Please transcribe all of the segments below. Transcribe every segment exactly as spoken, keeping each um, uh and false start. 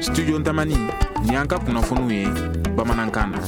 Studio Ntamani ni an ka kunnafoniw ye bamanankan na.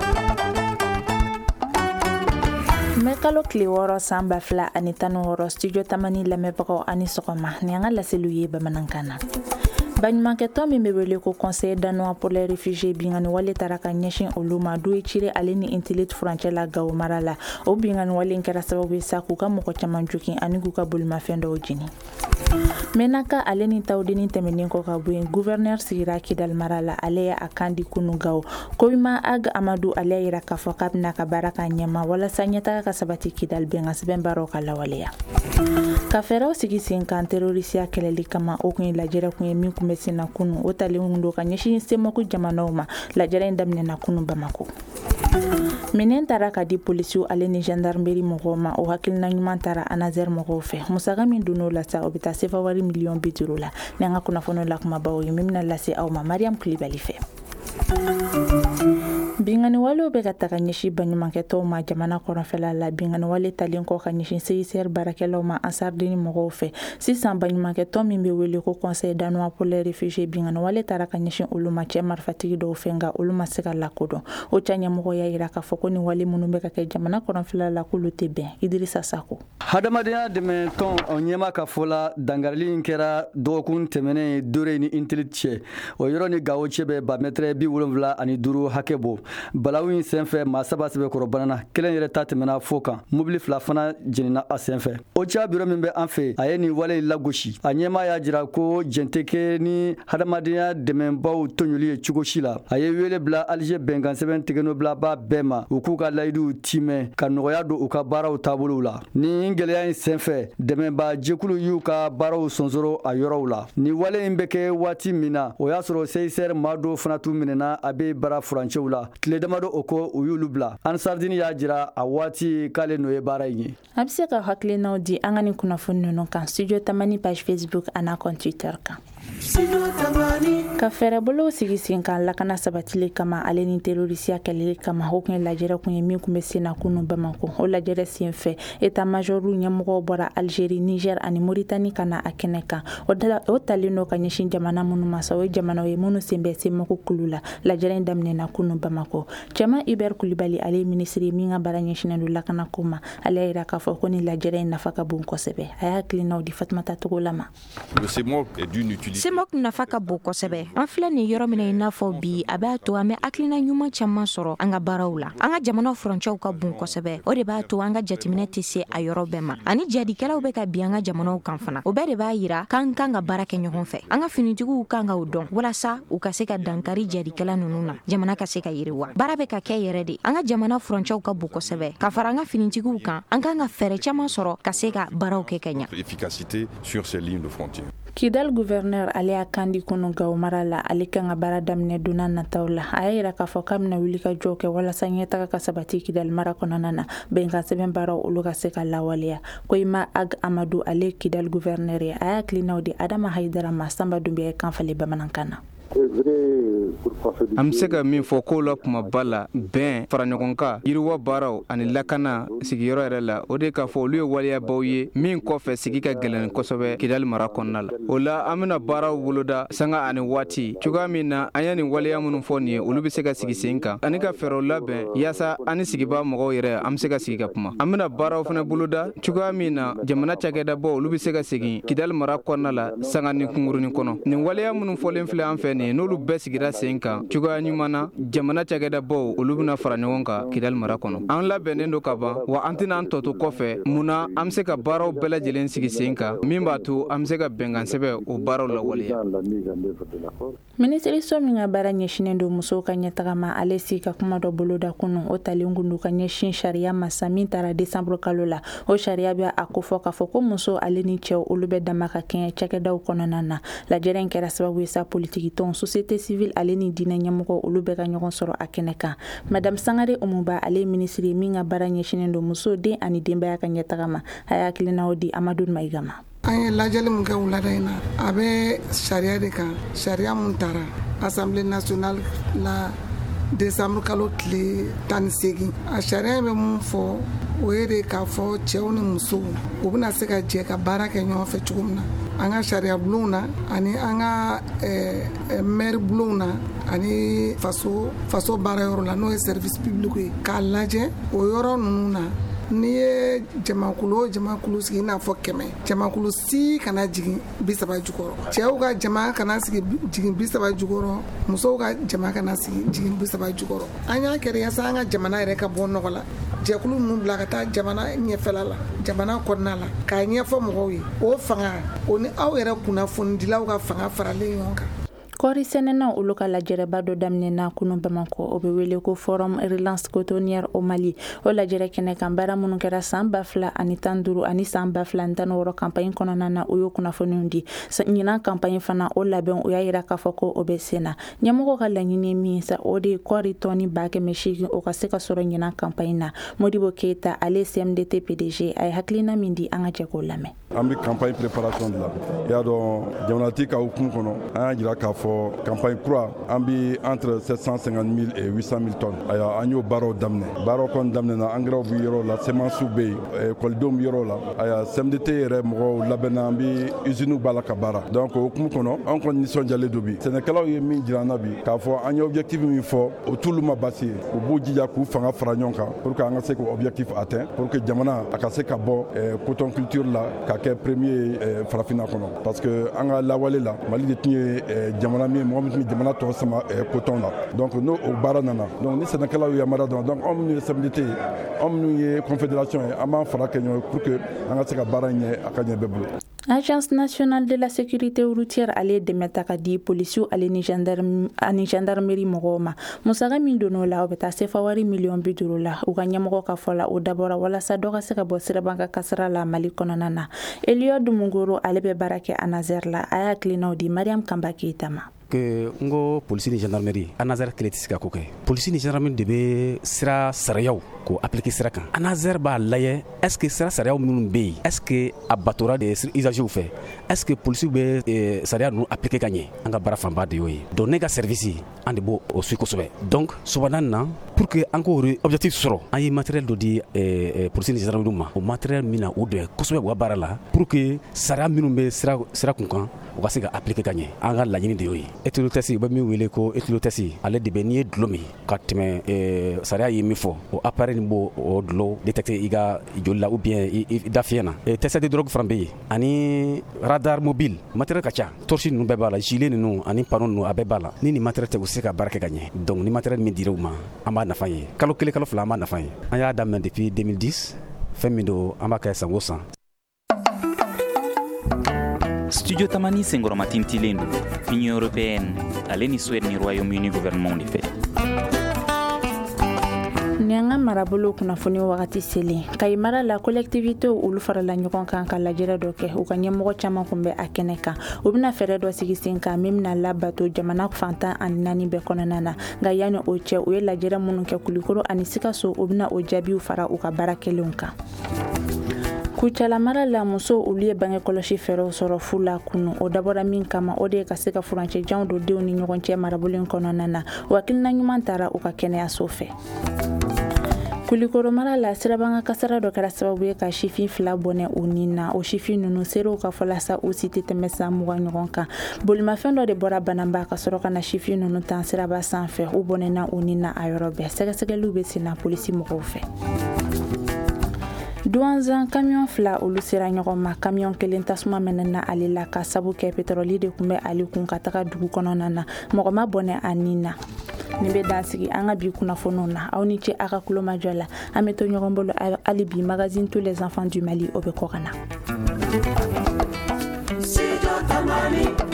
Mekalo tile wɔɔrɔ san ba fila ani tan ni wɔɔrɔ Studio Tamani lamɛnbagaw ani sɔgɔma ni an ka laseliw ye bamanankan na. Baɲumankɛtɔn min bɛ wele ko Conseil danois pour les réfugiés bingani wale taara ka ɲɛsin olu ma du cire ale ni Intillit furancɛ la Gawo mara la. O bingani wale kɛra sababu ye sa k'u ka mɔgɔ caman jogin ani k'u ka bolimafɛn dɔw jeni. Menaka ale ni tawdeni tɛmɛnen kɔ ka bɔ yen, gouverneur sigira Kidal mara la, ale y'a kan di kunu Gawo. Koyima Ag Amadu ale y'a yira k'a fɔ k'a bɛna ka baara k'a ɲɛma walasa ɲɛtaga ka sabati Kidal bɛnkan sɛbɛn baaraw ka lawaleya. Ka fɛɛrɛw sigi sen kan terorisiya kɛlɛli kama o kun ye lajɛrɛ kun ye min kun bɛ sen na kunu o talen don ka ɲɛsin Semaku jamanaw ma. Lajɛrɛ in daminɛna kunu Bamako. Minɛn taara ka di polisiw ale ni gendarmerie mɔgɔw ma, o hakilina ɲuman taara Anazer mɔgɔw fɛ. Musaka min donn'o la sa o bɛ taa sefa wari miliyɔn bi duuru la. Ni an ka kunnafoniw la kumabaw ye min bɛna lase aw ma Mariam Kulibali fɛ. Bingani wale bɛ ka taga ɲɛsin baɲumankɛtɔw ma jamana kɔnɔfɛla la. Bingani wale talen kɔ ka ɲɛsin C I C R baarakɛlaw ma ansardeni mɔgɔw fɛ. Sisan baɲumankɛtɔn min bɛ wele ko Conseil danois pour les réfugiés bingani wale taara ka ɲɛsin olu ma cɛ marifatigi dɔw fɛ nka olu ma se ka lakodɔn. O cɛ ɲɛmɔgɔ y'a yira k'a fɔ ko ni wale minnu bɛ ka kɛ jamana kɔnɔfɛla la k'olu tɛ bɛn. Idirisa Sako. Hadamadenya dɛmɛ tɔn o ɲɛma ka fɔ la dangarili in kɛra dɔgɔkun tɛmɛnen Dore ni Intillit cɛ. O yɔrɔ ni Gawo cɛ bɛ ba mètre bi wolonwula ani duuru hakɛ bɔ. Balawu in senfɛ maa saba sɛbɛ kɔrɔ banana kelen yɛrɛ ta tɛmɛna fo kan. Mobili fila fana jenina a senfɛ. O cɛ biro min bɛ an fɛ a ye nin wale lagosi. A ɲɛma y'a jira ko jɛn tɛ kɛ ni hadamadenya dɛmɛbaw tɔɲɔli ye cogo si la. A ye wele bila Alize bɛnkan sɛbɛn tigɛnɔbilaba bɛɛ ma u k'u ka layiduw timɛ ka nɔgɔya don u ka baaraw taabolow la. Ni gɛlɛya in senfɛ dɛmɛba jɛkulu y'u ka baaraw sɔnsɔrɔ a yɔrɔw la. Ni wale in bɛ kɛ waati min na o y'a sɔrɔ C I C R maa dɔw fana t'u minɛna a bɛ baara furancɛw la. Tile damadɔ o kɔ u y'olu bila. Ansardini y'a jira a waati k'ale n'o ye baara in ye. A bɛ se ka hakilinaw di an ka nin kunnafoni ninnu kan Studio Tamani page Facebook an'a compte Twitter kan. Ka fɛɛrɛbolow sigi sen kan lakana sabatili kama ale ni terorisiya kɛlɛli kama o kun ye lajɛrɛ kun ye min kun bɛ sen na kunu Bamako. O lajɛrɛ sen fɛ état-majorw ɲɛmɔgɔw bɔra Algérie, Niger ani Mauritanie ka na a kɛnɛ kan. O talen don ka ɲɛsin jamana minnu ma sa o ye jamanaw ye minnu sen bɛ Semaku kulu la. Lajɛrɛ in daminɛna kunu Bamako. Cɛman Iber Kulibali ale ye ministre min ka baara ɲɛsinnen don lakanako ma. Ale y'a yira k'a fɔ ko ni lajɛrɛ in nafa ka bon kosɛbɛ. A y'a hakilinaw di Fatumata Togolama. Semok nafa ka bon kosɛbɛ. An filɛ nin yɔrɔ min na i n'a fɔ bi a b'a to an bɛ hakilina ɲuman caman sɔrɔ an ka baaraw la. An ka jamana furancɛw ka bon kosɛbɛ. O de b'a to an ka jateminɛ tɛ se a yɔrɔ bɛɛ ma. Ani jadikɛlaw bɛ ka bi an ka jamanaw kan fana. O bɛɛ de b'a yira k'an kan ka baara kɛ ɲɔgɔn fɛ. An ka finitigiw kan ka o dɔn walasa u ka se ka dankari jadikɛla ninnu na. Jamana ka se ka yiriwa. Baara bɛ ka kɛ yɛrɛ de. An ka jamana furancɛw ka bon kosɛbɛ. Ka fara an ka finitigiw kan, an kan ka fɛɛrɛ caman sɔrɔ ka se ka baaraw kɛ ka ɲɛ. Efficacité sur ces lignes de frontière. Kidal gouverneur ale y'a kan di kunu Gawo mara la ale kan ka baara daminɛ donna nataw la. A y'a yira k'a fɔ k'a bɛna wuli ka jɔ kɛ walasa ɲɛtaga ka sabati Kidal mara kɔnɔna na bɛnkan sɛbɛn baaraw olu ka se ka lawaleya. Koyima Ag Amadu ale Kidal gouverneur ye a y'a hakilinaw di Adama Haidara ma Samba Dumbiya ye kan fali bamanankan na. An bɛ se ka min fɔ kow la kumaba la bɛn fara ɲɔgɔn kan yiriwa baaraw ani lakana sigiyɔrɔ yɛrɛ la o de k'a fɔ olu ye waleyabaw ye min kɔfɛ sigi ka gɛlɛn kosɛbɛ Kidal mara kɔnɔna la. O la an bɛna baaraw boloda sanga ani waati cogoya min na an ye nin waleya minnu fɔ nin ye olu bɛ se ka sigi sen kan ani ka fɛɛrɛw labɛn yaasa ani sigibaa mɔgɔw yɛrɛ an bɛ se ka sigi ka kuma. An bɛna baaraw fana boloda cogoya min na jamana cakɛdabaw olu bɛ se ka segin Kidal mara kɔnɔna la sanga ni kungurunin kɔnɔ. Nin waleya minnu fɔlen filɛ an fɛ nin n'olu bɛɛ sigira sen kan cogoya ɲuman na jamana cakɛdabaw olu bɛna fara ɲɔgɔn kan Kidal mara kɔnɔ. An labɛnnen don ka ban wa an tɛna an tɔ to kɔfɛ munna an bɛ se ka baaraw bɛɛ lajɛlen sigi sen kan min b'a to an bɛ se ka bɛnkan sɛbɛn o baaraw lawaleya. Minisiriso min ka baara ɲɛsinnen don musow ka ɲɛtaga ma ale sigi ka kuma dɔ boloda kunu o talen kun don ka ɲɛsin sariya ma sa min taara décembre kalo la. O sariya bɛ a ko fɔ k'a fɔ ko muso ale ni cɛw olu bɛ dama ka kɛɲɛ cakɛdaw kɔnɔna na. Lajɛrɛ in kɛra sababu ye sa politiki tɔn société civile ale ni diinɛ ɲɛmɔgɔ olu bɛ ka ɲɔgɔn sɔrɔ a kɛnɛ kan. Madame Sangare Umuba ale ministre min ka baara ɲɛsinnen don muso den ani denbaya ka ɲɛtaga ma a y'a hakilinaw di Amadu Mayiga ma. An ye lajɛli mun kɛ wulada in na a bɛ sariya de kan sariya mun taara Assemblée nationale la décembre kalo tile tan ni seegin a sariya bɛ mun fɔ o ye de k'a fɔ cɛw ni musow u bɛna se ka jɛ ka baara kɛ ɲɔgɔn fɛ cogo min na an ka sariya bulonw na ani an ka maire bulonw na ani faso faso baarayɔrɔ la n'o ye service public ye k'a lajɛ o yɔrɔ ninnu na n'i ye jamakulu o jamakulu sigi i n'a fɔ kɛmɛ jamakulu si kana jigin bi saba jukɔrɔ cɛw ka jama kana sigi jigin bi saba jukɔrɔ musow ka jama kana sigi jigin bi saba jukɔrɔ an y'a kɛ yasa an ka jamana yɛrɛ ka bɔ nɔgɔ la jɛkulu ninnu bila ka taa jamana ɲɛfɛla la jamana kɔnɔna la k'a ɲɛfɔ mɔgɔw ye o fanga o ni aw yɛrɛ kunnafonidilaw ka fanga faralen ɲɔgɔn kan. Kɔri sɛnɛna olu ka lajɛrɛba dɔ daminɛna kunu Bamako o bɛ wele ko Forum Relance Cotonnière au Mali o lajɛrɛ kɛnɛ kan baara minnu kɛra san ba fila ani tan duuru ani san ba fila ani tan wɔɔrɔ campagne kɔnɔna na o y'o kunnafoniw di ɲinan campagne fana o labɛn o y'a yira k'a fɔ ko o bɛ sen na ɲɛmɔgɔ ka laɲini min sa o de kɔri tɔni ba kɛmɛ seegin o ka se ka sɔrɔ ɲinan campagne na Modibo Keita ale C M D T P D G a ye hakilina min di an ka jɛ k'o lamɛn. An bɛ campagne préparation de la i y'a dɔn jamanatigi ka hukumu kɔnɔ an y'a jira k'a fɔ campagne kura an bi entre sept cent cinquante mille et huit cent mille tonnes aya an y'o baaraw daminɛ baaraw kɔni daminɛna engrais bi yɔrɔ la semence bɛ yen écoledenw bi yɔrɔ la aya C M D T yɛrɛ mɔgɔw labɛnna an bi usine b'a la ka baara donc o hukumu kɔnɔ an kɔni nisɔndiyalen do bi sɛnɛkɛlaw ye min jira an na bi k'a fɔ an ye objectif min fɔ o t'olu ma basi ye u b'u jija k'u fanga fara ɲɔgɔn kan pour que an ka se k'o objectif atteint pour que jamana a ka se ka bɔ coton culture la ka kɛ premier farafinna kɔnɔ parce que an ka lawale la Mali de tun ye jamana min mɔgɔ min tun bɛ jamana tɔ sama coton la donc n'o o baara nana donc ni sɛnɛkɛlaw ye yamaruya dɔn donc anw minnu ye C M D T anw minnu ye confédération ye an b'an fara kɛ ɲɔgɔn pour que an ka se ka baara ɲɛ a ka ɲɛ bɛɛ bolo. Agence nationale de la sécurité routière ale dɛmɛ ta ka di polisiw ale ni gendarme ani gendarmerie mɔgɔw ma musaka min donn'o la o bɛ taa sefa wari miliyɔn bi duuru la u ka ɲɛmɔgɔ ka fɔ la o dabɔra walasa dɔ ka se ka bɔ siraban ka kasara la Mali kɔnɔna na Eliot Mungoro ale bɛ baara kɛ Anazer la a y'a hakilinaw di Mariam Kamba Keita ma. que ngo polisi ni gendarmerie Anazer kele tɛ se ka ko kɛ polisi ni gendarmerie de bɛ sira sariyaw k'o appliquer sira kan Anazer b'a lajɛ est ce que sira sariyaw minnu bɛ yen est ce que a batora de usagers fɛ est ce que polisiw bɛ sariya ninnu appliquer ka ɲɛ an ka baara fanba de y'o ye donc ne ka service an de b'o o suit kosɛbɛ donc sobanan na pour que an k'o objectif sɔrɔ an ye matériel dɔ di polisi ni gendarmerie ma o matériel min na o dɛ kosɛbɛ u ka baara la pour que sariya minnu bɛ sira sira kun kan u ka se ka appliquer ka ɲɛ an ka laɲini de y'o ye etulotɛsi u bɛ min wele ko etulotɛsi ale de bɛ n'i ye dulɔ min ka tɛmɛ sariya ye min fɔ o appareil nin b'o o dulɔ détecter i ka joli la ou bien i da fiɲɛ na test de drogue fana bɛ yen ani radar mobile matériel ka ca torche ninnu bɛɛ b'a la gilet ninnu ani panneau ninnu a bɛɛ b'a la ni nin matériel tɛ u se ka baara kɛ ka ɲɛ donc ni matériel min dira u ma an b'a nafa ye kalo kelen kalo fila an b'a nafa ye an y'a daminɛ depuis deux mille dix fɛn min don an b'a kɛ san o san. Studio Tamani senkɔrɔma tintilen don Union européenne ale ni Suède ni Royaume-Uni gouvernement de fɛ. Ni an ka marabolo kunnafoni wagati selen Kayi mara la collectivité olu farala ɲɔgɔn kan ka lajɛrɛ dɔ kɛ u ka ɲɛmɔgɔ caman kun bɛ a kɛnɛ kan u bɛna fɛɛrɛ dɔ sigi sen kan min bɛna labato jamana fantan ani naani bɛɛ kɔnɔna na nka yanni o cɛ u ye lajɛrɛ minnu kɛ Kulikoro ani Sikaso u bɛna o jaabiw fara u ka baara kelenw kan. Kucala mara la muso olu ye bange kɔlɔsi fɛɛrɛw sɔrɔ fu la kunu o dabɔra min kama o de ye ka se ka furancɛ janw don denw ni ɲɔgɔn cɛ marabolo kɔnɔna na o hakilina ɲuman taara u ka kɛnɛyaso fɛ. Kulikoro mara la sirabanga kasara dɔ kɛra sababu ye ka sifin fila bɔnɛ u ni na o sifin ninnu serew ka fɔla sa u si tɛ tɛmɛ san mugan ɲɔgɔn kan bolimafɛn dɔ de bɔra bananba ka sɔrɔ ka na sifin ninnu tan siraba sanfɛ u bɔnɛna u ni na a yɔrɔ bɛɛ sɛgɛsɛgɛliw bɛ sen na polisi mɔgɔw fɛ. Douanzan camion fila olu sera ɲɔgɔn ma camion kelen tasuma mɛnɛna ale la ka sabu kɛ pétrole de kun bɛ ale kun ka taga dugu kɔnɔna na mɔgɔ ma bɔnɛ a ni na nin bɛ dansigi an ka bi kunnafoniw na aw ni ce a ka kulomajɔ la an bɛ to ɲɔgɔn bolo hali bi magazine tous les enfants du Mali o bɛ kɔ ka na.